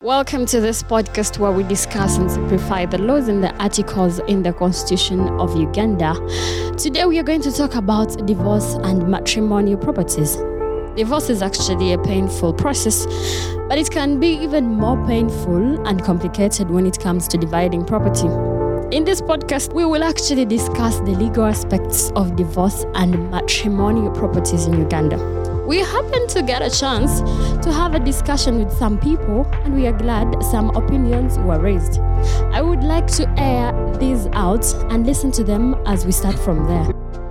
Welcome to this podcast where we discuss and simplify the laws and the articles in the Constitution of Uganda. Today we are going to talk about divorce and matrimonial properties. Divorce is actually a painful process, but it can be even more painful and complicated when it comes to dividing property. In this podcast, we will actually discuss the legal aspects of divorce and matrimonial properties in Uganda. We happened to get a chance to have a discussion with some people, and we are glad some opinions were raised. I would like to air these out and listen to them as we start from there.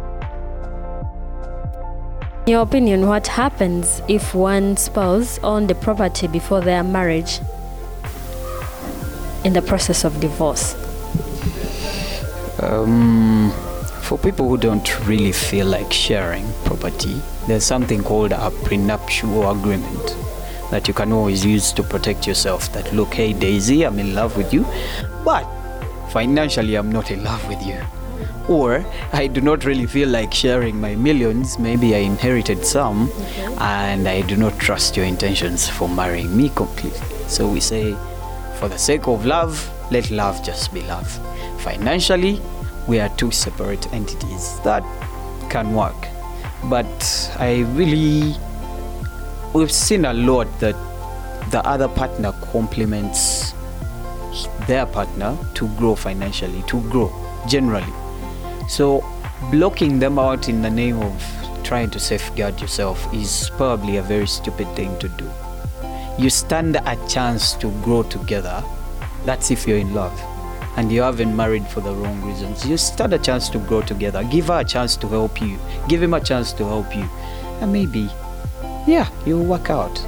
In your opinion, what happens if one spouse owned the property before their marriage in the process of divorce? For people who don't really feel like sharing property, there's something called a prenuptial agreement that you can always use to protect yourself. That, look, hey Daisy, I'm in love with you, but financially I'm not in love with you. Or I do not really feel like sharing my millions. Maybe I inherited some, and I do not trust your intentions for marrying me completely. So we say, for the sake of love, let love just be love. Financially, we are two separate entities. That can work. But we've seen a lot that the other partner complements their partner to grow financially, to grow generally. So blocking them out in the name of trying to safeguard yourself is probably a very stupid thing to do. You stand a chance to grow together. That's if you're in love and you haven't married for the wrong reasons. You stand a chance to grow together. Give her a chance to help you. Give him a chance to help you. And maybe, you'll work out.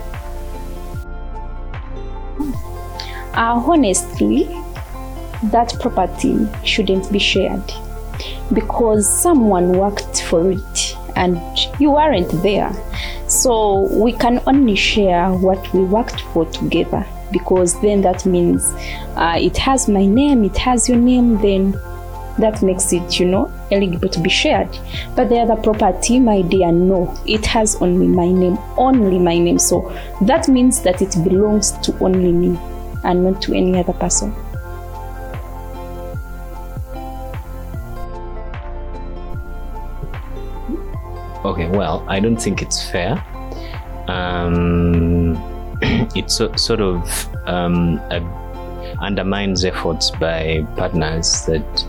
Honestly, that property shouldn't be shared because someone worked for it and you weren't there. So we can only share what we worked for together, because then that means it has my name, it has your name, then that makes it, eligible to be shared. But the other property, my dear, no, it has only my name. So that means that it belongs to only me and not to any other person. Okay, well, I don't think it's fair. It sort of undermines efforts by partners that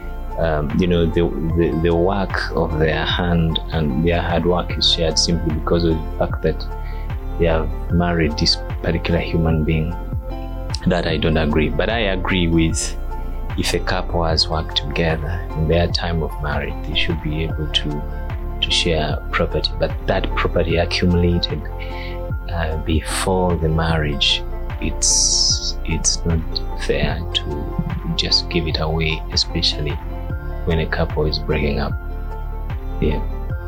the work of their hand and their hard work is shared simply because of the fact that they have married this particular human being. That I don't agree. But I agree with, if a couple has worked together in their time of marriage, they should be able to share property. But that property accumulated before the marriage, it's not fair to just give it away, especially when a couple is breaking up. Yeah.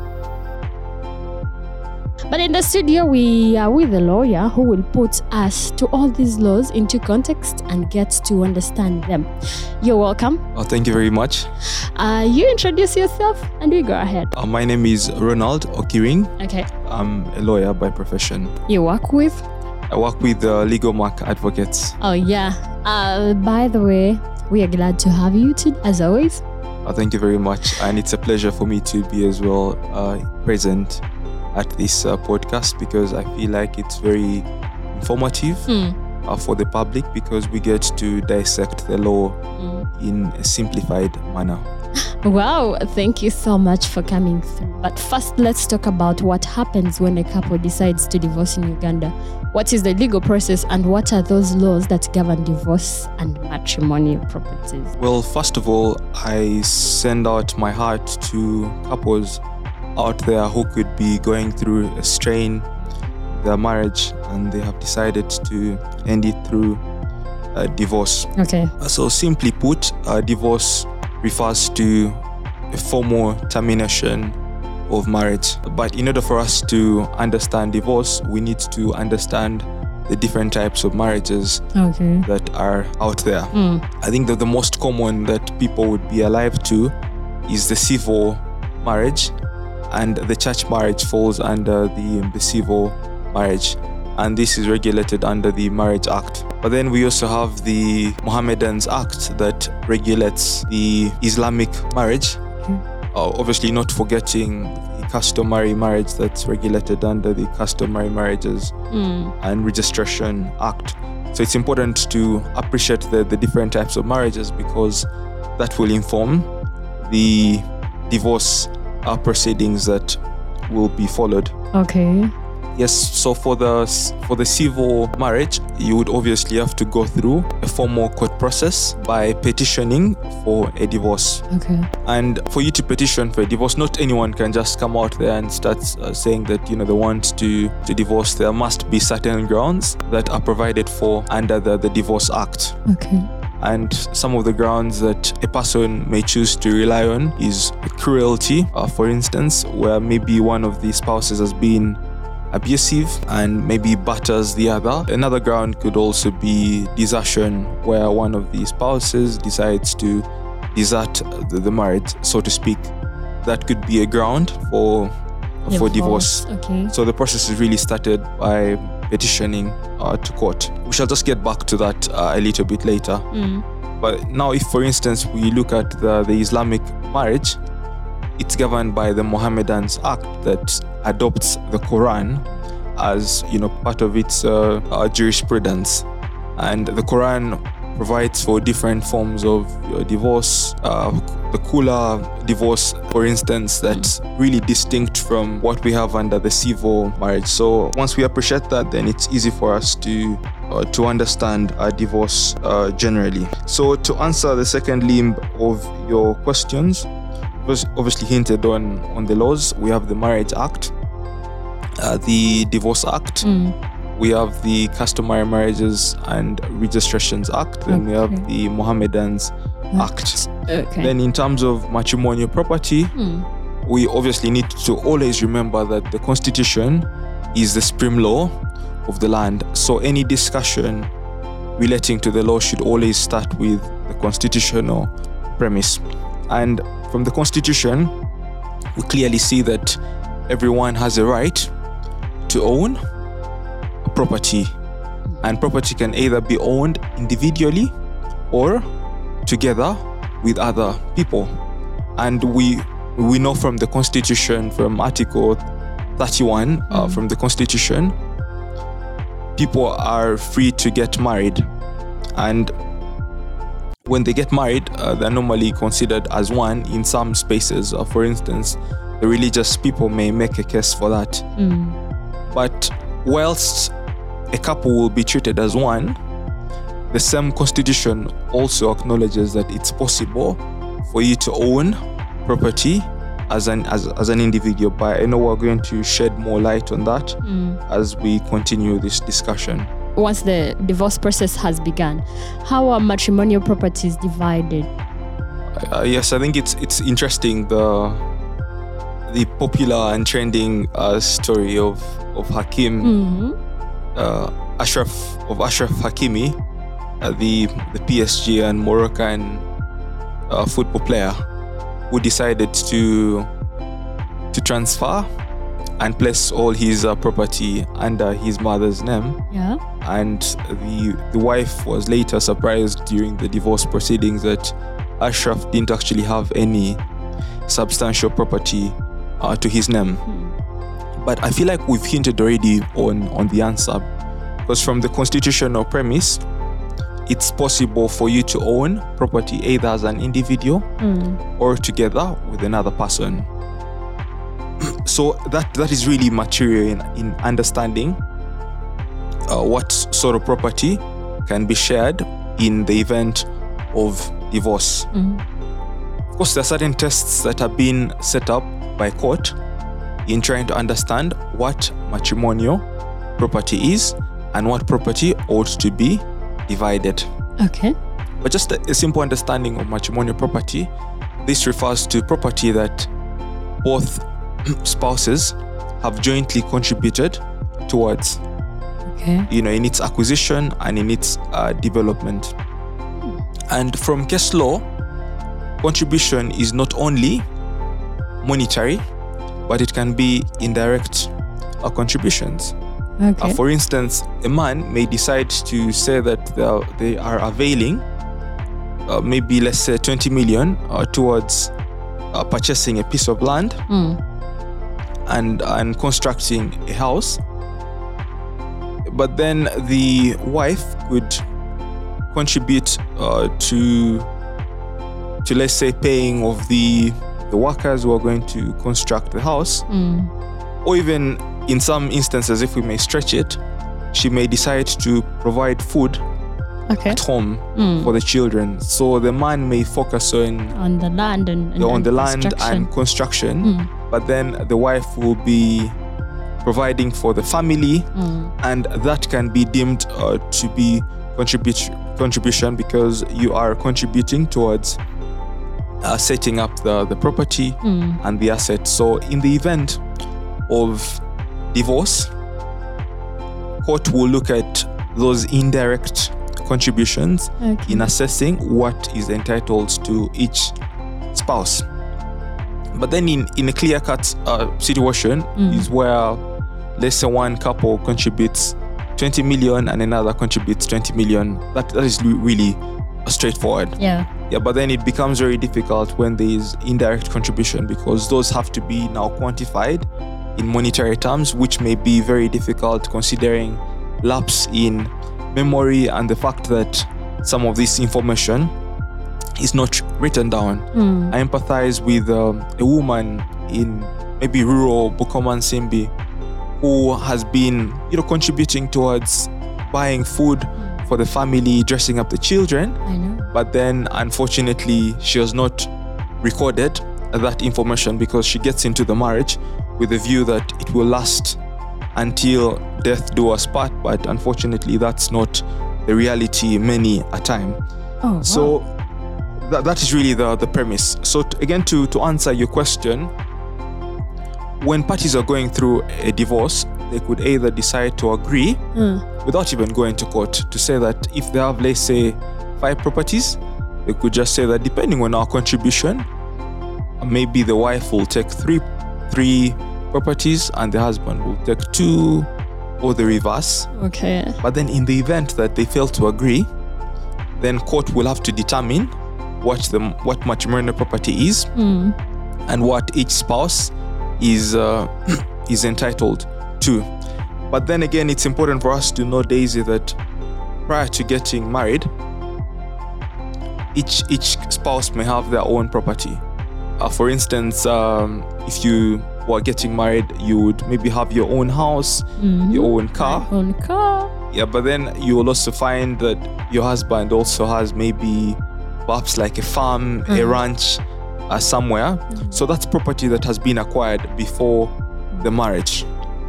But in the studio, we are with a lawyer who will put us to all these laws into context and get to understand them. You're welcome. Oh, thank you very much. You introduce yourself and we go ahead. My name is Ronald Okiring. Okay. I'm a lawyer by profession. You work with? I work with Legal Mark Advocates. Oh, yeah. By the way, we are glad to have you as always. Thank you very much. And it's a pleasure for me to be as well present at this podcast, because I feel like it's very informative for the public, because we get to dissect the law in a simplified manner. Wow, thank you so much for coming through. But first, let's talk about what happens when a couple decides to divorce in Uganda. What is the legal process and what are those laws that govern divorce and matrimonial properties? Well, first of all, I send out my heart to couples out there who could be going through a strain in their marriage and they have decided to end it through divorce. Okay. So simply put, divorce refers to a formal termination of marriage. But in order for us to understand divorce, we need to understand the different types of marriages that are out there. I think that the most common that people would be alive to is the civil marriage, and the church marriage falls under the civil marriage. and this is regulated under the Marriage Act. But then we also have the Mohammedans Act that regulates the Islamic marriage. Obviously not forgetting the customary marriage that's regulated under the Customary Marriages and Registration Act. So it's important to appreciate the different types of marriages, because that will inform the divorce proceedings that will be followed. Okay. Yes, so for the civil marriage, you would obviously have to go through a formal court process by petitioning for a divorce. Okay. And for you to petition for a divorce, not anyone can just come out there and start saying that, they want to divorce. There must be certain grounds that are provided for under the Divorce Act. Okay. And some of the grounds that a person may choose to rely on is cruelty, for instance, where maybe one of the spouses has been abusive and maybe batters the other. Another ground could also be desertion, where one of the spouses decides to desert the marriage, so to speak. That could be a ground for divorce. Okay. So the process is really started by petitioning to court. We shall just get back to that a little bit later. But now, if for instance we look at the Islamic marriage, it's governed by the Mohammedans Act that adopts the Quran as part of its jurisprudence, and the Quran provides for different forms of divorce. The Kula divorce, for instance, that's really distinct from what we have under the civil marriage. So once we appreciate that, then it's easy for us to understand divorce generally. So to answer the second limb of your questions, was obviously hinted on the laws. We have the Marriage Act, the Divorce Act, we have the Customary Marriages and Registrations Act, then we have the Mohammedans Act. Okay. Then in terms of matrimonial property, we obviously need to always remember that the Constitution is the supreme law of the land. So any discussion relating to the law should always start with the constitutional premise. And from the Constitution, we clearly see that everyone has a right to own property, and property can either be owned individually or together with other people. And we know from the Constitution, from Article 31 from the Constitution, people are free to get married, and when they get married, they're normally considered as one in some spaces. For instance, the religious people may make a case for that. But whilst a couple will be treated as one, the same Constitution also acknowledges that it's possible for you to own property as an individual. But I know we're going to shed more light on that as we continue this discussion. Once the divorce process has begun, how are matrimonial properties divided? Yes, I think it's interesting, the popular and trending story of Hakim, Ashraf Hakimi, the PSG and Moroccan football player, who decided to transfer and place all his property under his mother's name. Yeah. And the wife was later surprised during the divorce proceedings that Ashraf didn't actually have any substantial property to his name. But I feel like we've hinted already on the answer, because from the constitutional premise, it's possible for you to own property either as an individual or together with another person. So that is really material in understanding what sort of property can be shared in the event of divorce. Of course, there are certain tests that have been set up by court in trying to understand what matrimonial property is and what property ought to be divided. Okay. But just a simple understanding of matrimonial property, this refers to property that both spouses have jointly contributed towards, in its acquisition and in its development. And from case law, contribution is not only monetary, but it can be indirect contributions. Okay. For instance, a man may decide to say that they are availing maybe, let's say, 20 million towards purchasing a piece of land and constructing a house. But then the wife could contribute to let's say paying of the workers who are going to construct the house, or even in some instances, if we may stretch it, she may decide to provide food at home for the children. So the man may focus on the land and construction, but then the wife will be providing for the family, and that can be deemed to be contribution because you are contributing towards setting up the property and the asset. So in the event of divorce, court will look at those indirect contributions in assessing what is entitled to each spouse. But then in a clear-cut situation is where, let's say, one couple contributes 20 million and another contributes 20 million. That is really straightforward. Yeah, but then it becomes very difficult when there is indirect contribution, because those have to be now quantified in monetary terms, which may be very difficult considering lapse in memory and the fact that some of this information is not written down. I empathize with a woman in maybe rural Bukoman Simbi who has been, contributing towards buying food for the family, dressing up the children. I know. But then, unfortunately, she has not recorded that information because she gets into the marriage with the view that it will last until death do us part. But unfortunately, that's not the reality many a time. Oh, wow. So that is really the premise. So again, to answer your question, when parties are going through a divorce, they could either decide to agree without even going to court, to say that if they have, let's say, 5 properties, they could just say that depending on our contribution, maybe the wife will take three properties and the husband will take 2, or the reverse. Okay. But then in the event that they fail to agree, then court will have to determine what matrimonial property is and what each spouse is entitled to. But then again, it's important for us to know, Daisy, that prior to getting married, each spouse may have their own property. For instance, if you were getting married, you would maybe have your own house, your own car. My own car. Yeah, but then you will also find that your husband also has maybe perhaps like a farm, a ranch somewhere. So that's property that has been acquired before the marriage.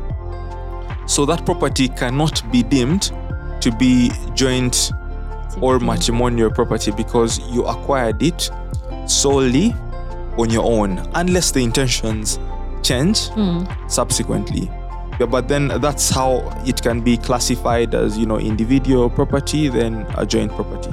So that property cannot be deemed to be joint or matrimonial property because you acquired it solely on your own, unless the intentions change subsequently. Yeah, but then that's how it can be classified as, individual property, then a joint property.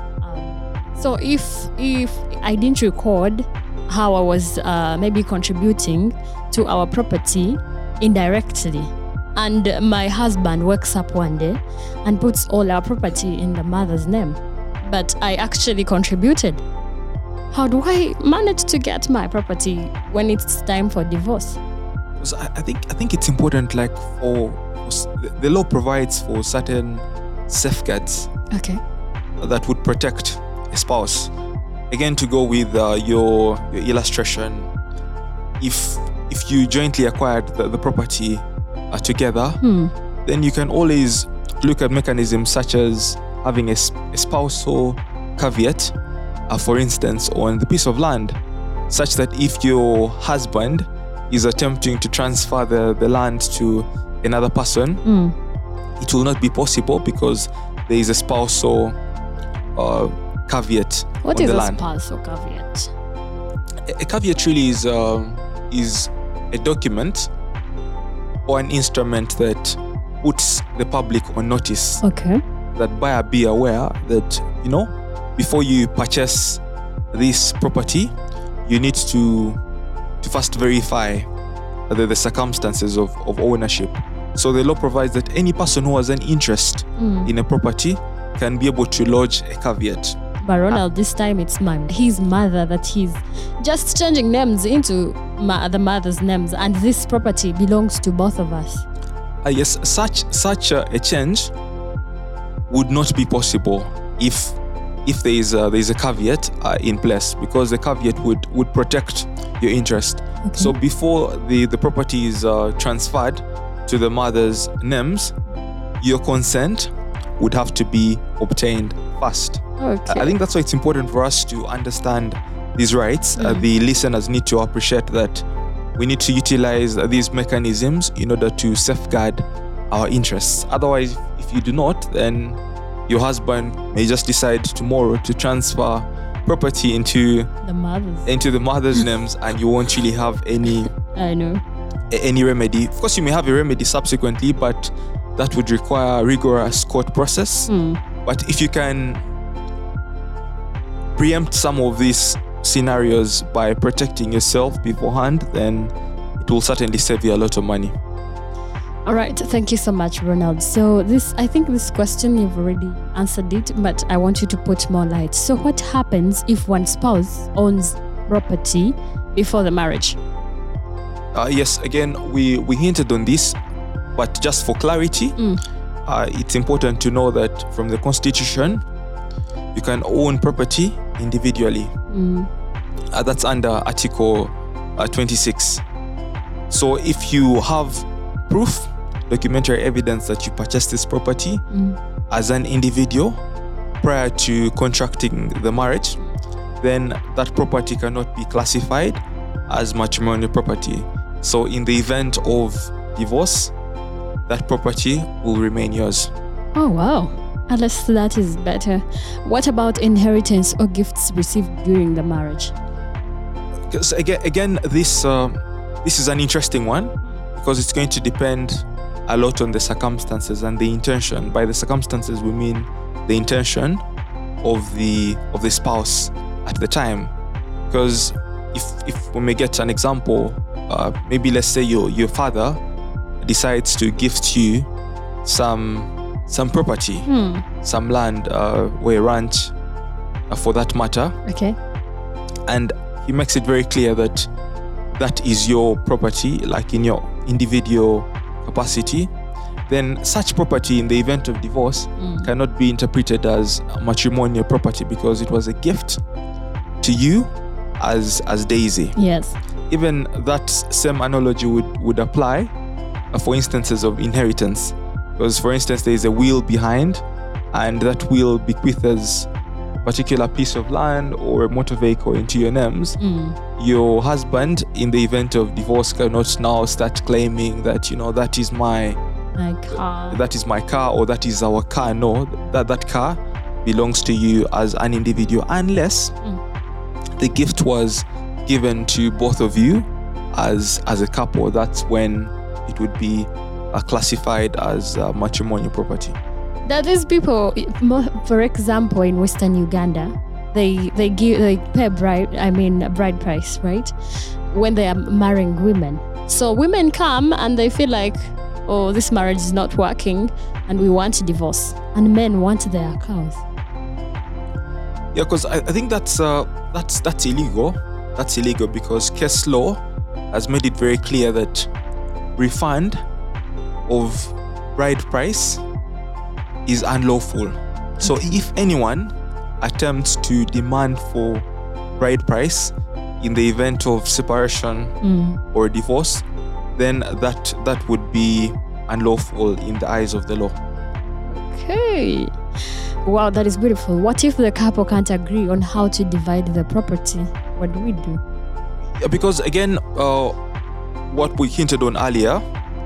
So if I didn't record how I was maybe contributing to our property indirectly, and my husband wakes up one day and puts all our property in the mother's name, but I actually contributed, how do I manage to get my property when it's time for divorce? So I think it's important, like for the law provides for certain safeguards that would protect a spouse. Again, to go with your illustration, if you jointly acquired the property together, then you can always look at mechanisms such as having a spousal caveat, for instance, on the piece of land, such that if your husband is attempting to transfer the land to another person, it will not be possible because there is a spousal caveat. What on is the a land. spousal caveat? A caveat really is a document or an instrument that puts the public on notice. Okay. That buyer be aware that, before you purchase this property, you need to first verify the circumstances of ownership. So the law provides that any person who has an interest in a property can be able to lodge a caveat. But Ronald, this time it's his mother that he's just changing names into the mother's names, and this property belongs to both of us. Yes, such a change would not be possible if there is a caveat in place, because the caveat would protect your interest. Okay. So before the property is transferred to the mother's names, your consent would have to be obtained first. Okay. I think that's why it's important for us to understand these rights. The listeners need to appreciate that we need to utilize these mechanisms in order to safeguard our interests. Otherwise, if you do not, then your husband may just decide tomorrow to transfer property into the mother's names, and you won't really have any remedy. Of course, you may have a remedy subsequently, but that would require a rigorous court process. But if you can preempt some of these scenarios by protecting yourself beforehand, then it will certainly save you a lot of money. All right, thank you so much, Ronald. So I think this question, you've already answered it, but I want you to put more light. So what happens if one spouse owns property before the marriage? Yes, again, we hinted on this, but just for clarity, it's important to know that from the Constitution, you can own property individually. That's under Article 26. So if you have proof, documentary evidence that you purchased this property as an individual prior to contracting the marriage, then that property cannot be classified as matrimonial property. So in the event of divorce, that property will remain yours. Oh, wow. Unless that is better. What about inheritance or gifts received during the marriage? Because again, this is an interesting one, because it's going to depend a lot on the circumstances and the intention. By the circumstances, we mean the intention of the spouse at the time. Because if we may get an example, maybe let's say your father decides to gift you some property, some land, or a ranch, for that matter. Okay. And he makes it very clear that that is your property, like in your individual capacity. Then such property, in the event of divorce, cannot be interpreted as matrimonial property, because it was a gift to you as Daisy. Yes. Even that same analogy would apply for instances of inheritance. Because, for instance, there is a will behind, and that will bequeaths a particular piece of land or a motor vehicle into your names. Your husband, in the event of divorce, cannot now start claiming that, that is my car. That is my car, or that is our car. No, that car belongs to you as an individual, unless the gift was given to both of you as a couple. That's when it would be classified as matrimonial property. That is people, for example, in Western Uganda, they pay bride price, right? When they are marrying women. So women come and they feel like, oh, this marriage is not working and we want to divorce. And men want their cows. Yeah, because I think that's illegal. That's illegal because case law has made it very clear that refund of bride price is unlawful. So if anyone attempts to demand for bride price in the event of separation or divorce, then that would be unlawful in the eyes of the law. Okay. Wow, that is beautiful. What if the couple can't agree on how to divide the property? What do we do? Yeah, because again, what we hinted on earlier,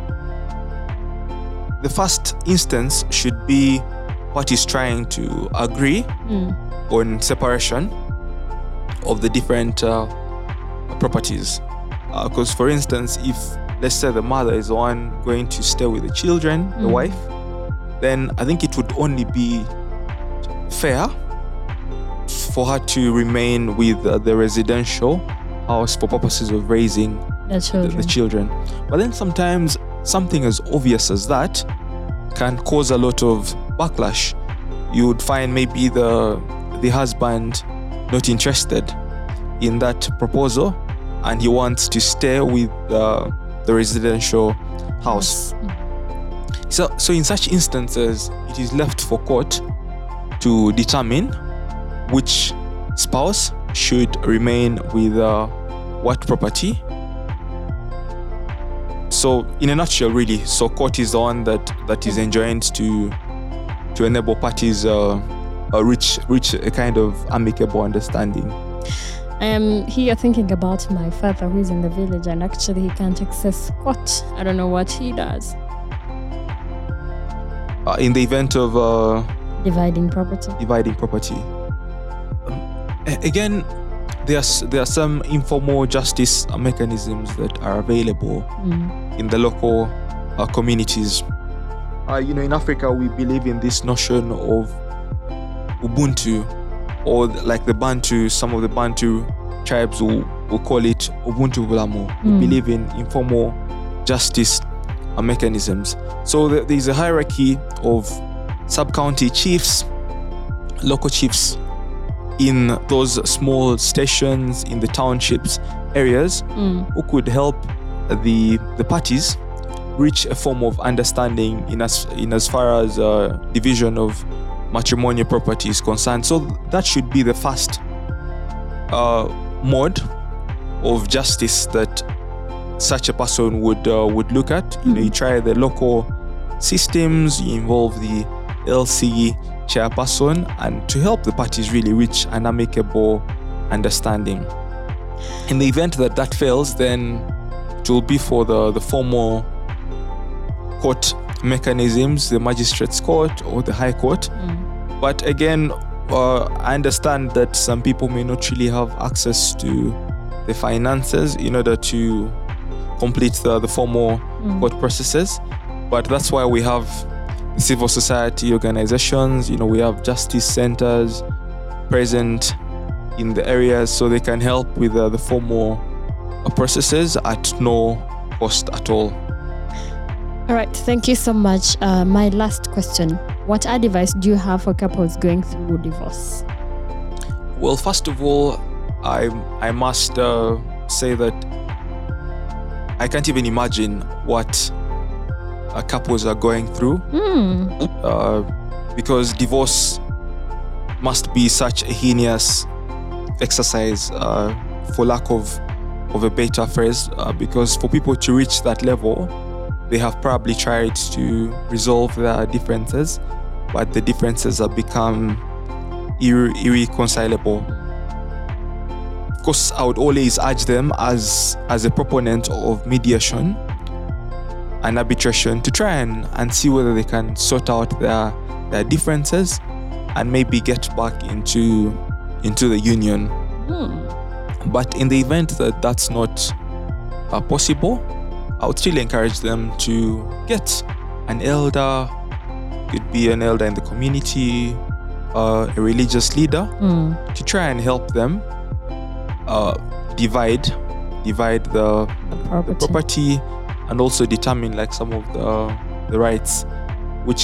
the first instance should be parties trying to agree on separation of the different properties. Because, for instance, if, let's say, the mother is the one going to stay with the children, the wife, then I think it would only be fair for her to remain with the residential house for purposes of raising the children. But then sometimes something as obvious as that can cause a lot of backlash. You would find maybe the husband not interested in that proposal, and he wants to stay with the residential house. So in such instances, it is left for court to determine which spouse should remain with what property. So in a nutshell, really, so court is the one that is enjoined to enable parties reach a kind of amicable understanding. I am here thinking about my father who is in the village, and actually he can't access court. I don't know what he does. In the event of Dividing property. Again, there are some informal justice mechanisms that are available in the local communities. In Africa, we believe in this notion of Ubuntu, or like the Bantu. Some of the Bantu tribes will call it Ubuntu Bulamu. We believe in informal justice mechanisms. So there's a hierarchy of sub-county chiefs, local chiefs in those small stations, in the townships areas, who could help the parties reach a form of understanding in as far as division of matrimonial property is concerned. So that should be the first mode of justice that such a person would look at. You try the local systems, you involve the LC chairperson, and to help the parties really reach an amicable understanding. In the event that fails, then it will be for the formal court mechanisms, the magistrates court or the high court. But again, I understand that some people may not really have access to the finances in order to complete the formal court processes. But that's why we have civil society organizations, we have justice centers present in the areas, so they can help with the formal processes at no cost at all. All right, thank you so much. My last question: what advice do you have for couples going through divorce? Well, first of all, I must say that I can't even imagine what couples are going through, because divorce must be such a heinous exercise, for lack of a better phrase, because for people to reach that level, they have probably tried to resolve their differences, but the differences have become irreconcilable. Of course, I would always urge them as a proponent of mediation and arbitration to try and see whether they can sort out their differences and maybe get back into the union. But in the event that that's not possible, I would still encourage them to get an elder. Could be an elder in the community, a religious leader, to try and help them divide the property, and also determine like some of the rights, which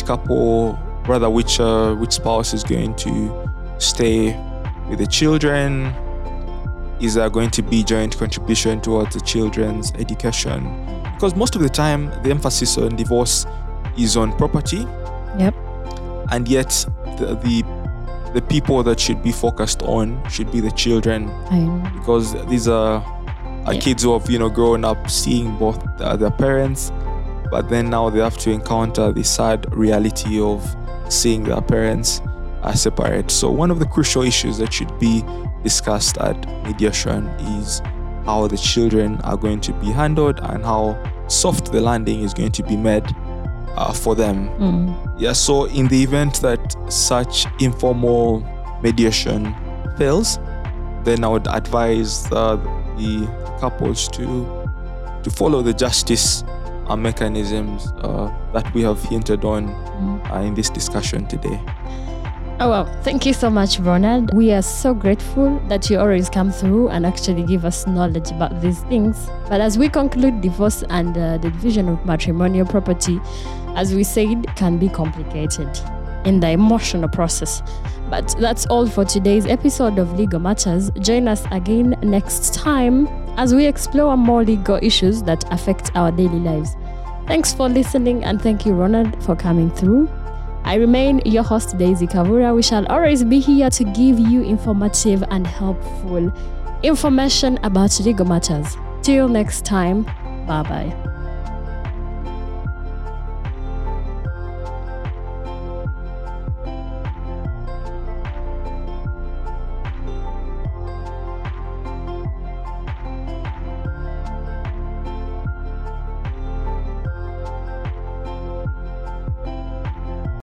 spouse is going to stay with the children. Is there going to be joint contribution towards the children's education? Because most of the time the emphasis on divorce is on property. Yep. And yet the people that should be focused on should be the children, because these are kids who have grown up seeing both their parents, but then now they have to encounter the sad reality of seeing their parents separate. So one of the crucial issues that should be discussed at mediation is how the children are going to be handled and how soft the landing is going to be made for them. So in the event that such informal mediation fails, then I would advise the couples to follow the justice mechanisms that we have hinted on in this discussion today. Oh, wow. Thank you so much, Ronald. We are so grateful that you always come through and actually give us knowledge about these things. But as we conclude, divorce and the division of matrimonial property, as we said, can be complicated in the emotional process. But that's all for today's episode of Legal Matters. Join us again next time as we explore more legal issues that affect our daily lives. Thanks for listening, and thank you, Ronald, for coming through. I remain your host, Daisy Kavura. We shall always be here to give you informative and helpful information about legal matters. Till next time, bye-bye.